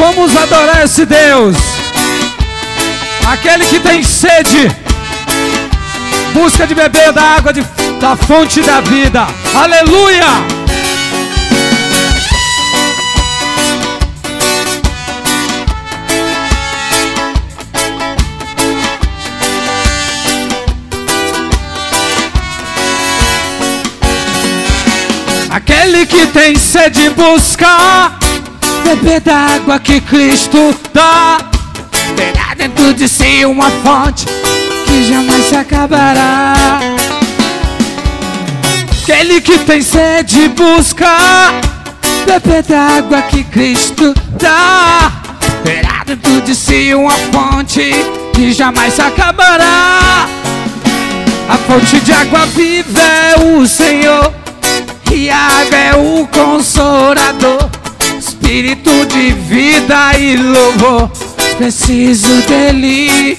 Vamos adorar esse Deus. Aquele que tem sede, busca de beber da água da fonte da vida. Aleluia! Aquele que tem sede busca beber da água que Cristo dá. Terá dentro de si uma fonte que jamais se acabará. Aquele que tem sede busca beber da água que Cristo dá. Terá dentro de si uma fonte que jamais se acabará. A fonte de água viva é o Senhor, e a água é o Consolador, Espírito de vida e louvor. Preciso dele.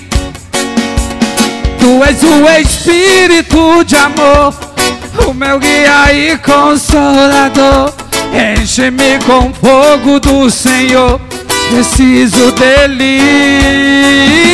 Tu és o Espírito de amor, o meu guia e Consolador. Enche-me com fogo do Senhor. Preciso dele.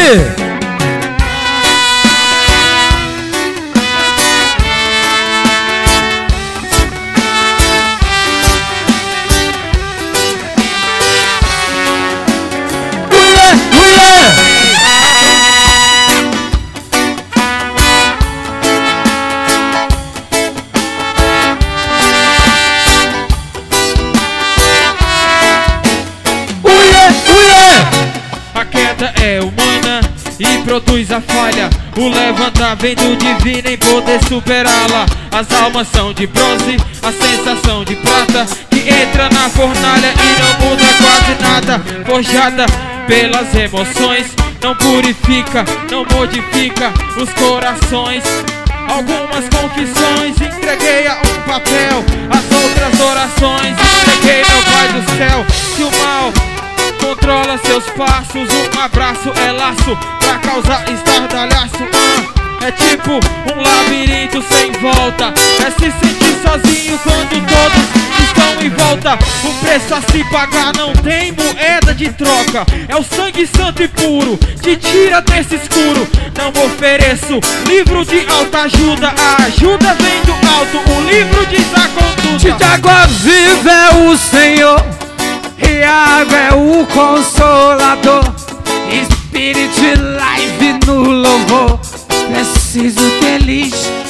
É humana e produz a falha. O levantar vem do divino em poder superá-la. As almas são de bronze, a sensação de prata, que entra na fornalha e não muda quase nada. Forjada pelas emoções, não purifica, não modifica os corações. Algumas confissões entreguei a um papel, as outras orações entreguei ao Pai do céu. Se o mal controla seus passos, um abraço é laço pra causar estardalhaço. É tipo um labirinto sem volta, é se sentir sozinho quando todos estão em volta. O preço a se pagar não tem moeda de troca, é o sangue santo e puro, te tira desse escuro. Não ofereço livro de alta ajuda, a ajuda vem do alto, o livro diz a conduta. De água viva é o Senhor, e a água é o Consolador, Espírito de live no louvor. Preciso deles.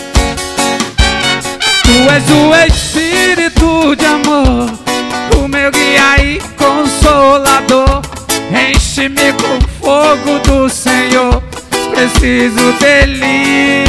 Tu és o Espírito de amor, o meu guia e Consolador. Enche-me com fogo do Senhor. Preciso dele.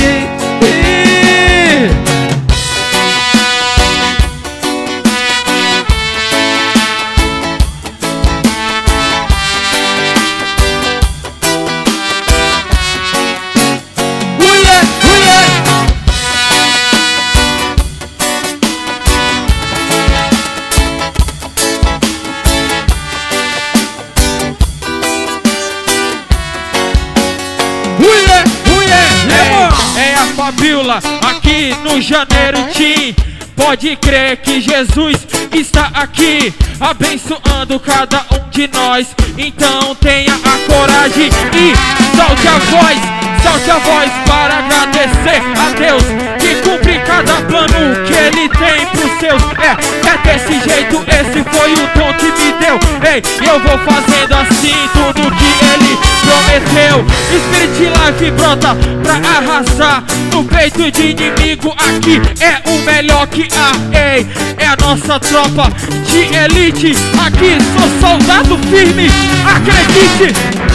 É a Fabiola aqui no Janeiro Team. Pode crer que Jesus está aqui abençoando cada um de nós. Então tenha a coragem e solte a voz para agradecer a Deus que cumpre cada plano que Ele tem pros seus. É desse jeito, esse foi o dom que me deu. Ei, eu vou fazendo assim tudo que Ele prometeu. Spirit Life brota pra arrasar no peito de inimigo. Aqui é o melhor que há. Ei, é a nossa tropa de elite. Aqui sou soldado firme, acredite.